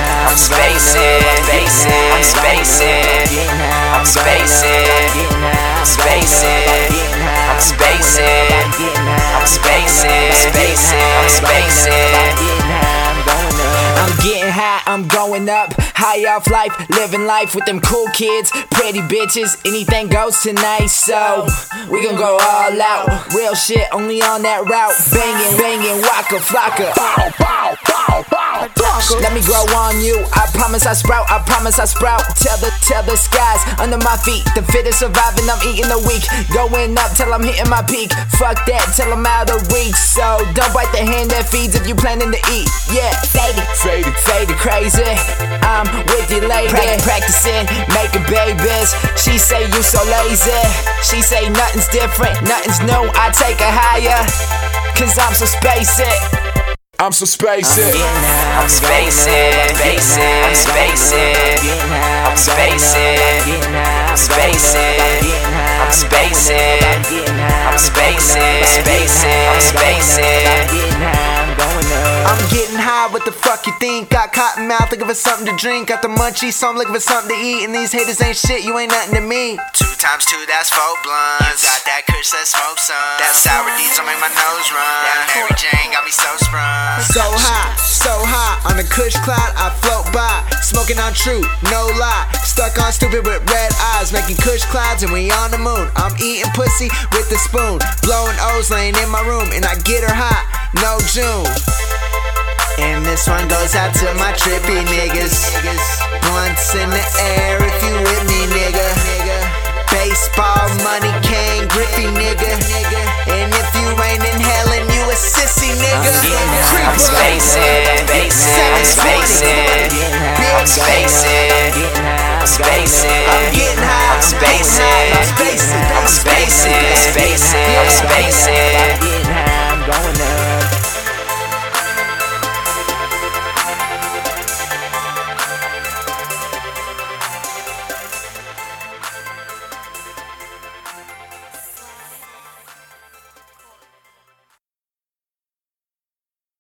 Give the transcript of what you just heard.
I'm spacing, I'm spacing, I'm spacing, I'm spacing, I'm spacing, I'm spacing, I'm spacing. I'm getting high, I'm going up, high off life, living life with them cool kids, pretty bitches, anything goes tonight, so we gon' go all out, real shit only on that route, banging, waka flocka. Let me grow on you, I promise I sprout, tell the skies under my feet, the fittest surviving, I'm eating the weak, going up till I'm hitting my peak, fuck that till I'm out of reach, so don't bite the hand that feeds if you planning to eat, yeah, faded crazy, I'm with you lady, practicing, making babies, she say you so lazy, she say nothing's different, nothing's new, I take her higher, cause I'm so spacey. I'm so spacey. I'm spacing, I'm spacing, I'm spacing, I'm spacing, I'm spacing, I'm spacing, I'm spacing. I'm getting high, what the fuck you think? Got cotton mouth, looking for something to drink. Got the munchies, so I'm looking for something to eat. And these haters ain't shit, you ain't nothing to me. 2 times 2, that's 4 blunts. You got that kush, that smoke some. That sour diesel make my nose run. That Mary Jane got me so sprung. So high, on a kush cloud, I float by. Smoking on truth, no lie. Stuck on stupid with red eyes. Making kush clouds and we on the moon. I'm eating pussy with the spoon. Blowing O's laying in my room. And I get her hot, no June. And this one goes out to my trippy niggas. Blunts in the air if you with me, nigga. Baseball money cane grippy, nigga. And if you ain't inhaling, you a sissy, nigga. I'm spacing, I'm spacing, I'm spacing, I'm spacing, I'm getting high, I'm spacing, I'm spacing, I'm spacing, I'm spacing, I'm spacing. I'm going